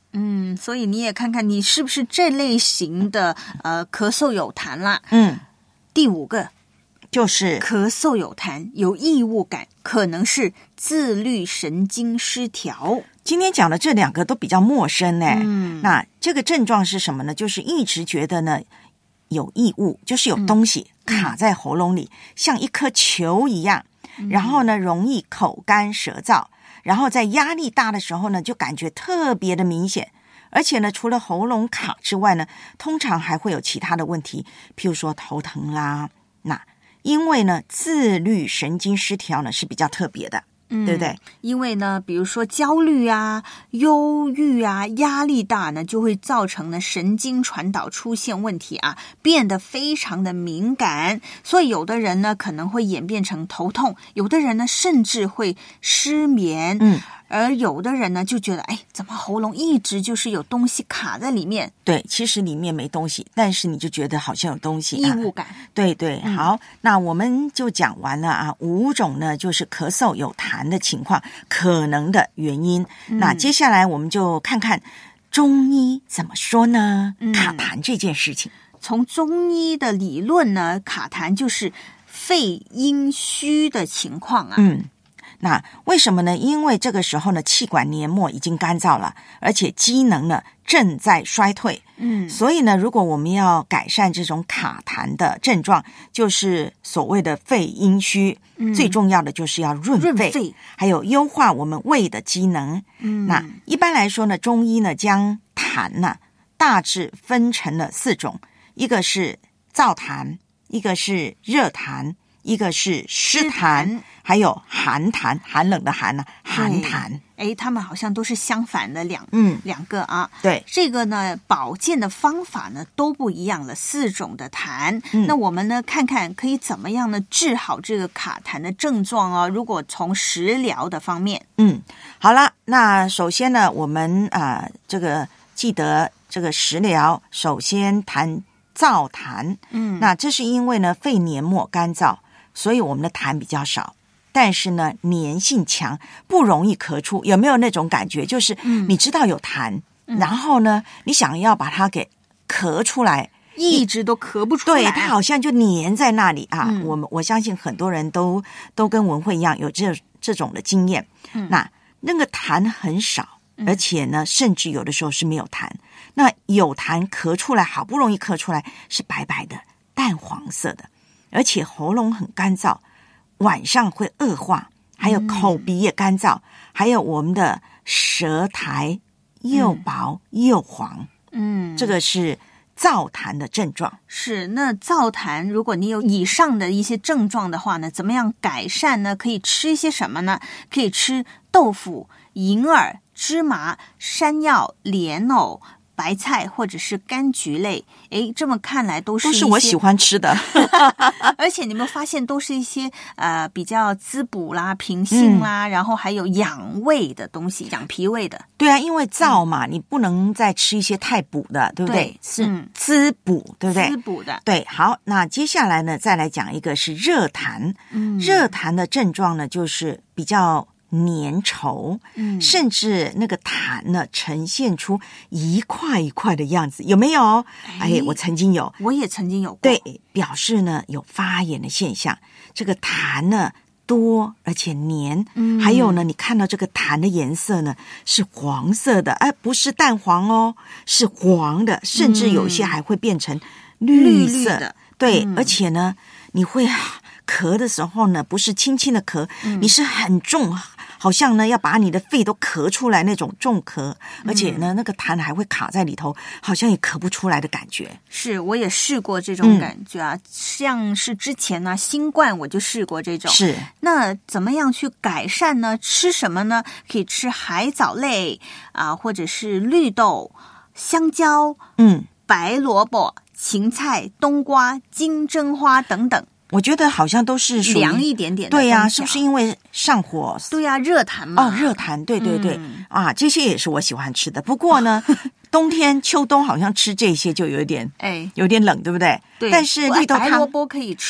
嗯，所以你也看看你是不是这类型的呃咳嗽有痰啦。
嗯，
第五个
就是
咳嗽有痰有异物感，可能是自律神经失调。
今天讲的这两个都比较陌生呢。
嗯，
那这个症状是什么呢？就是一直觉得呢有异物，就是有东西卡在喉咙里，嗯、像一颗球一样，然后呢容易口干舌燥，然后在压力大的时候呢就感觉特别的明显。而且呢除了喉咙卡之外呢，通常还会有其他的问题，譬如说头疼啦。那因为呢自律神经失调呢是比较特别的，嗯，对不对？
因为呢比如说焦虑啊、忧郁啊、压力大呢，就会造成呢神经传导出现问题啊，变得非常的敏感，所以有的人呢可能会演变成头痛，有的人呢甚至会失眠。嗯，而有的人呢就觉得，哎，怎么喉咙一直就是有东西卡在里面？
对，其实里面没东西，但是你就觉得好像有东西，
异物感。
啊、对对，
嗯、
好，那我们就讲完了啊，五种呢就是咳嗽有痰的情况可能的原因。嗯、那接下来我们就看看中医怎么说呢？嗯、卡痰这件事情，
从中医的理论呢，卡痰就是肺阴虚的情况啊。
嗯。那为什么呢？因为这个时候呢，气管黏膜已经干燥了，而且机能呢正在衰退。嗯，所以呢，如果我们要改善这种卡痰的症状，就是所谓的肺阴虚，嗯、最重要的就是要润肺，
润肺
还有优化我们胃的机能。嗯，那一般来说呢，中医呢将痰呢大致分成了四种，一个是燥痰，一个是热痰，一个是湿痰，还有寒痰，寒冷的寒呢、啊，寒痰。
哎，他们好像都是相反的两
嗯
两个啊。
对，
这个呢，保健的方法呢都不一样了，四种的痰。嗯、那我们呢看看可以怎么样呢治好这个卡痰的症状哦。如果从食疗的方面，
嗯，好了，那首先呢，我们啊、呃、这个记得这个食疗，首先谈燥痰。嗯，那这是因为呢肺黏膜干燥，所以我们的痰比较少。但是呢粘性强，不容易咳出。有没有那种感觉，就是你知道有痰、嗯、然后呢你想要把它给咳出来，
一直都咳不出来，
对，它好像就粘在那里啊。嗯、我们我相信很多人都都跟文慧一样有这这种的经验。嗯、那那个痰很少，而且呢甚至有的时候是没有痰。那有痰咳出来，好不容易咳出来是白白的淡黄色的，而且喉咙很干燥，晚上会恶化，还有口鼻也干燥，嗯、还有我们的舌苔又薄又黄。嗯，这个是燥痰的症状。
是，那燥痰如果你有以上的一些症状的话呢，怎么样改善呢？可以吃一些什么呢？可以吃豆腐、银耳、芝麻、山药、莲藕、白菜或者是柑橘类。诶，这么看来都是
都是我喜欢吃的
而且你有没有发现都是一些呃比较滋补啦、平性啦、嗯、然后还有养胃的东西，养脾胃的。
对啊，因为燥嘛、嗯、你不能再吃一些太补的，对不对？
对，
是滋补，对不对？
滋补的。
对，好，那接下来呢再来讲一个是热痰。嗯，热痰的症状呢就是比较粘稠，嗯，甚至那个痰呢呈现出一块一块的样子，有没有？哎，哎我曾经有，
我也曾经有过。
对，表示呢有发炎的现象。这个痰呢多而且黏，嗯，还有呢，你看到这个痰的颜色呢是黄色的，哎，不是淡黄哦，是黄的，甚至有些还会变成绿色。
绿绿的。
对，
嗯、
而且呢，你会咳的时候呢，不是轻轻的咳，嗯、你是很重。好像呢要把你的肺都咳出来那种重咳，而且呢、嗯、那个痰还会卡在里头，好像也咳不出来的感觉。
是，我也试过这种感觉啊，嗯、像是之前呢、啊、新冠我就试过这种。
是，
那怎么样去改善呢？吃什么呢？可以吃海藻类啊，或者是绿豆、香蕉、
嗯、
白萝卜、芹菜、冬瓜、金针花等等。
我觉得好像都是属于
凉一点点的。
对呀、啊，是不是因为上火？
对呀、啊，热痰嘛。
哦，热痰，对对对、嗯、啊，这些也是我喜欢吃的。不过呢，冬天、秋冬好像吃这些就有点，哎，有点冷，对不对？
对。
但是绿豆汤，
白萝卜可以吃，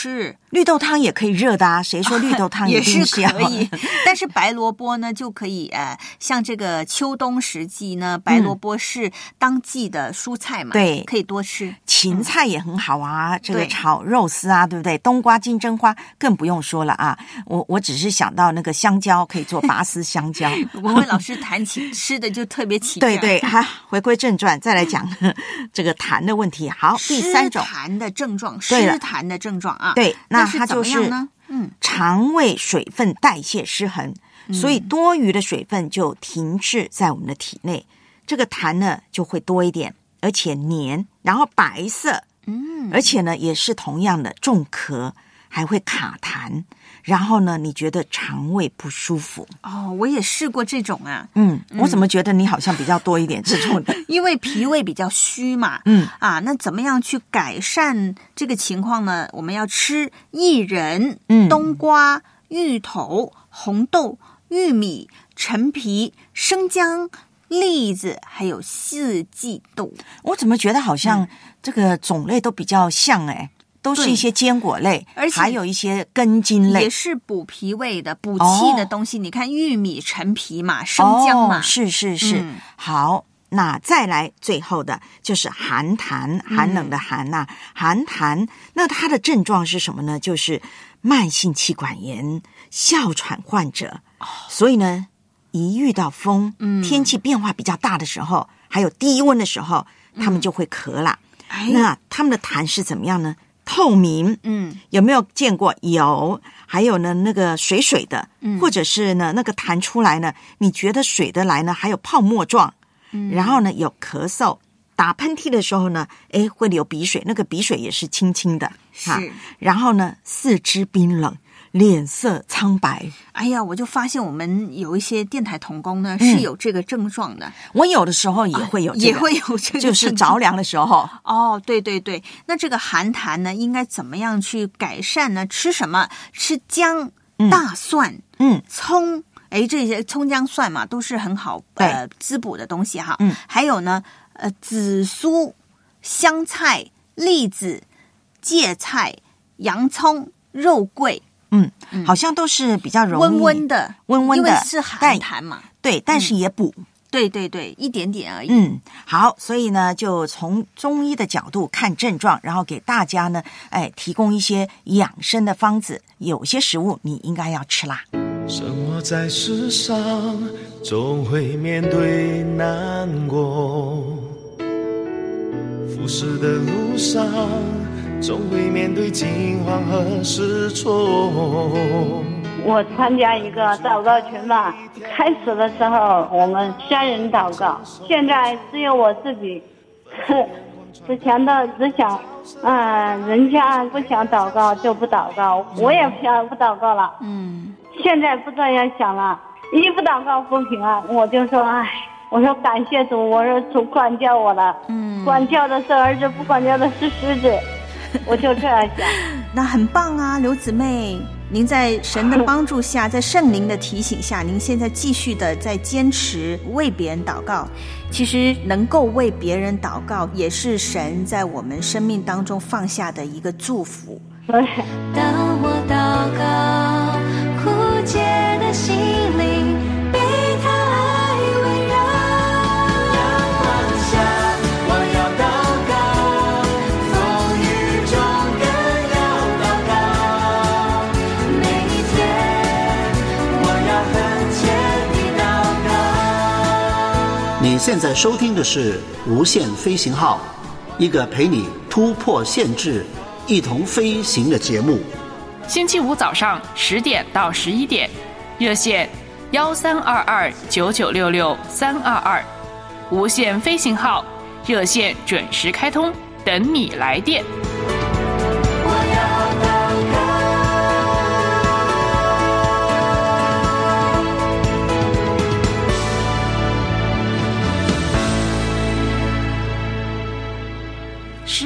绿豆汤也可以热的啊，谁说绿豆汤
也是
是
可以？但是白萝卜呢就可以呃，像这个秋冬时季呢，白萝卜是当季的蔬菜嘛，
对，
可以多吃。
芹菜也很好啊，嗯、这个炒肉丝啊，对不对？冬瓜、金针花更不用说了啊。我我只是想到那个香蕉可以做拔丝香蕉。
文慧老师谈起吃的就特别起劲。
对对，好，回归正传，再来讲这个痰的问题。好，第三种
湿痰的症状，湿痰的症状啊，
对，那
它就是
呢，嗯，肠胃水分代谢失衡，嗯、所以多余的水分就停滞在我们的体内，这个痰呢就会多一点，而且黏，然后白色，嗯，而且呢也是同样的重咳，还会卡痰。然后呢，你觉得肠胃不舒服？
哦，我也试过这种啊。
嗯，我怎么觉得你好像比较多一点这种的？
因为脾胃比较虚嘛。
嗯
啊，那怎么样去改善这个情况呢？我们要吃薏仁、
嗯、
冬瓜、芋头、红豆、玉米、陈皮、生姜、栗子，还有四季豆。
我怎么觉得好像这个种类都比较像哎、欸？都是一些坚果类，
而且
还有一些根茎类，
也是补脾胃的、补气的东西。哦、你看玉米、陈皮嘛，生姜嘛，
哦、是是是、嗯。好，那再来最后的就是寒痰，寒冷的寒呐、啊，嗯、寒痰。那它的症状是什么呢？就是慢性气管炎、哮喘患者。哦、所以呢，一遇到风、嗯，天气变化比较大的时候，还有低温的时候，他们就会咳啦。
嗯、
那他们的痰是怎么样呢？透明，
嗯，
有没有见过？有，还有呢，那个水水的，嗯，或者是呢，那个痰出来呢，你觉得水的来呢，还有泡沫状，嗯，然后呢，有咳嗽，打喷嚏的时候呢，哎，会流鼻水，那个鼻水也是清清的，
是，
然后呢，四肢冰冷，脸色苍白。
哎呀，我就发现我们有一些电台同工呢、嗯、是有这个症状的。
我有的时候也会有、这个
啊、也会有这个，
就是着凉的时候。
哦，对对对，那这个寒痰呢，应该怎么样去改善呢？吃什么？吃姜、
嗯、
大蒜、
嗯、
葱。哎，这些葱姜蒜嘛，都是很好呃滋补的东西哈。
嗯，
还有呢，呃，紫苏、香菜、栗子、芥菜、洋葱、肉桂。
嗯，好像都是比较容易
温温的，
温温的，
因为是寒痰嘛。
对，但是也补、嗯。
对对对，一点点而已。
嗯，好，所以呢，就从中医的角度看症状，然后给大家呢，哎，提供一些养生的方子。有些食物你应该要吃啦。
生活在世上，总会面对难过，浮世的路上。总会面对惊慌和失措。
我参加一个祷告群嘛，开始的时候我们三人祷告，现在只有我自己。之前的只想，嗯，人家不想祷告就不祷告，我也不想不祷告了。
嗯，
现在不这样想了，一不祷告不平安，我就说，哎，我说感谢主，我说主管教我了。
嗯，
管教的是儿子，不管教的是狮子。我就这样想。
那很棒啊，刘姊妹，您在神的帮助下，在圣灵的提醒下，您现在继续的在坚持为别人祷告。其实能够为别人祷告，也是神在我们生命当中放下的一个祝福。
对。
当我祷告，枯竭的心灵被他爱围绕，阳光下我要祷告，风雨中更要祷告，每一天我要恳切地祷告。
你现在收听的是无限飞行号，一个陪你突破限制一同飞行的节目。
星期五早上十点到十一点，热线幺三二二九九六六三二二，无限飞行号热线准时开通，等你来电。
是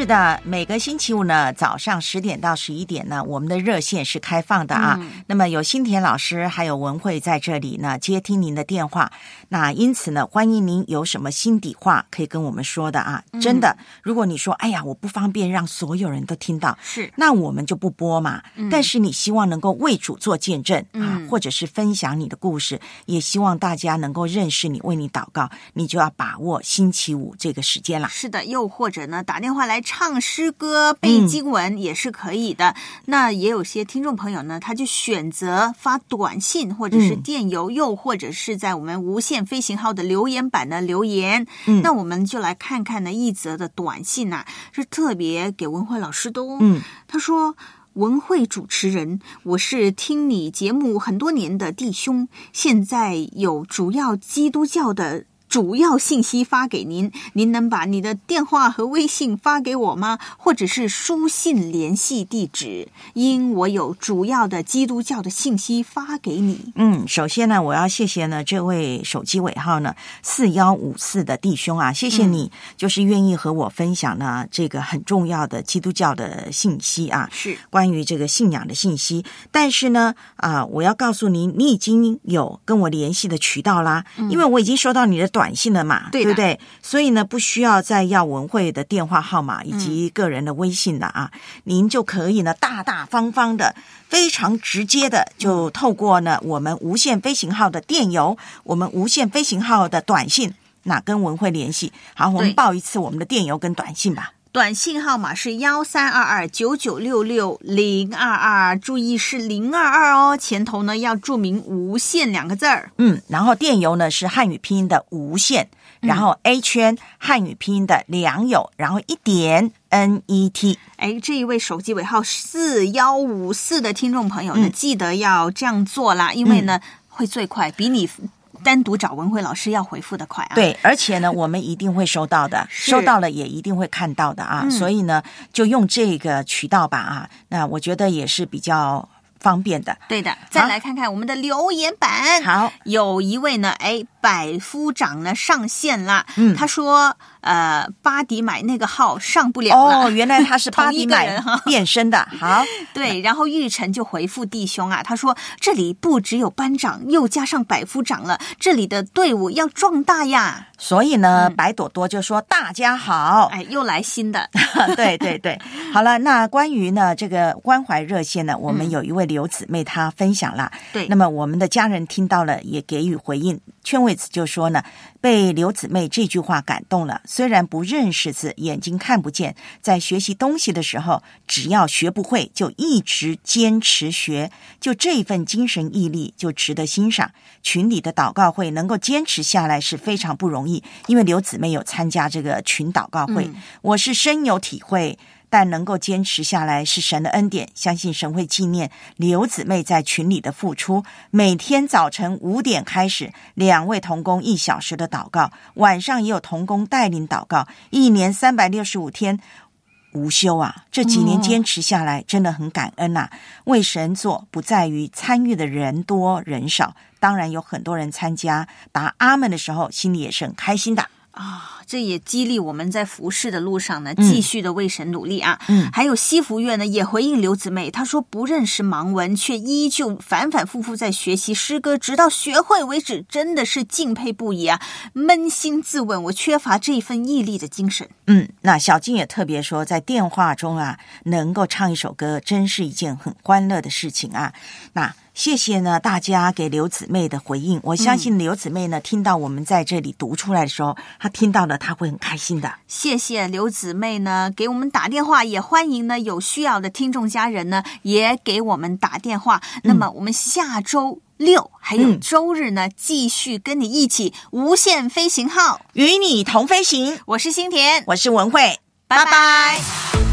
是的，每个星期五呢早上十点到十一点呢，我们的热线是开放的啊。嗯、那么有新田老师还有文慧在这里呢接听您的电话。那因此呢，欢迎您有什么心底话可以跟我们说的啊。嗯、真的，如果你说哎呀我不方便让所有人都听到，是那我们就不播嘛。嗯、但是你希望能够为主做见证啊，嗯、或者是分享你的故事，也希望大家能够认识你，为你祷告，你就要把握星期五这个时间啦。
是的，又或者呢打电话来唱诗歌背经文也是可以的。嗯、那也有些听众朋友呢，他就选择发短信或者是电邮，嗯、又或者是在我们无限飞行号的留言板的留言。嗯、那我们就来看看呢一则的短信啊，是特别给文慧老师的哦。嗯，他说：文慧主持人，我是听你节目很多年的弟兄，现在有主要基督教的主要信息发给您，您能把你的电话和微信发给我吗？或者是书信联系地址，因我有主要的基督教的信息发给你。
嗯，首先呢，我要谢谢呢这位手机尾号呢四一五四的弟兄啊，谢谢你，嗯、就是愿意和我分享呢这个很重要的基督教的信息啊，是关于这个信仰的信息。但是呢，啊，我要告诉您，你已经有跟我联系的渠道啦，嗯、因为我已经收到你的短短信了嘛，对不对？所以呢，不需要再要文慧的电话号码以及个人的微信了啊，嗯、您就可以呢大大方方的、非常直接的，就透过呢我们无限飞行号的电邮、我们无限飞行号的短信，那跟文慧联系。好，我们报一次我们的电邮跟短信吧。
短信号码是幺三二二九九六六零二二，注意是零二二哦，前头呢要注明无限两个字儿。
嗯，然后电邮呢是汉语拼音的无限，然后 A 圈汉语拼音的良友，然后一点 N E T。
哎，这一位手机尾号四一五四的听众朋友呢，嗯、记得要这样做啦，因为呢、嗯、会最快，比你单独找文慧老师要回复的快啊！
对，而且呢，我们一定会收到的，收到了也一定会看到的啊！嗯、所以呢，就用这个渠道吧啊！那我觉得也是比较方便的。
对的，再来看看我们的留言板。好，有一位呢，哎，百夫长呢上线了。嗯，他说，呃，巴迪买那个号上不了了。
哦，原来他是巴迪买变身的。好，
对，然后玉成就回复弟兄啊，他说这里不只有班长，又加上百夫长了，这里的队伍要壮大呀。
所以呢，嗯、白朵朵就说大家好，
哎，又来新的。
对对对，好了，那关于呢这个关怀热线呢，我们有一位刘姊妹她分享了，对、嗯，那么我们的家人听到了也给予回应。圈位子就说呢，被刘姊妹这句话感动了。虽然不认识字，眼睛看不见，在学习东西的时候，只要学不会，就一直坚持学，就这份精神毅力就值得欣赏。群里的祷告会能够坚持下来是非常不容易，因为刘姊妹有参加这个群祷告会，嗯、我是深有体会。但能够坚持下来是神的恩典，相信神会纪念刘姊妹在群里的付出。每天早晨五点开始，两位同工一小时的祷告，晚上也有同工带领祷告，一年三百六十五天无休啊！这几年坚持下来，真的很感恩啊！为神做不在于参与的人多人少，当然有很多人参加，答阿们的时候，心里也是很开心的。
啊，这也激励我们在服事的路上呢，继续的为神努力啊。嗯，还有西福院呢也回应刘姊妹，她说不认识盲文，却依旧反反复复在学习诗歌，直到学会为止，真的是敬佩不已啊！扪心自问，我缺乏这份毅力的精神。
嗯，那小金也特别说，在电话中啊，能够唱一首歌，真是一件很欢乐的事情啊。那谢谢呢大家给刘姊妹的回应，我相信刘姊妹呢、嗯、听到我们在这里读出来的时候，她听到了她会很开心的。
谢谢刘姊妹呢给我们打电话，也欢迎呢有需要的听众家人呢也给我们打电话。嗯、那么我们下周六还有周日呢、嗯、继续跟你一起无限飞行号，
与你同飞行。
我是新田，
我是文慧，
拜拜。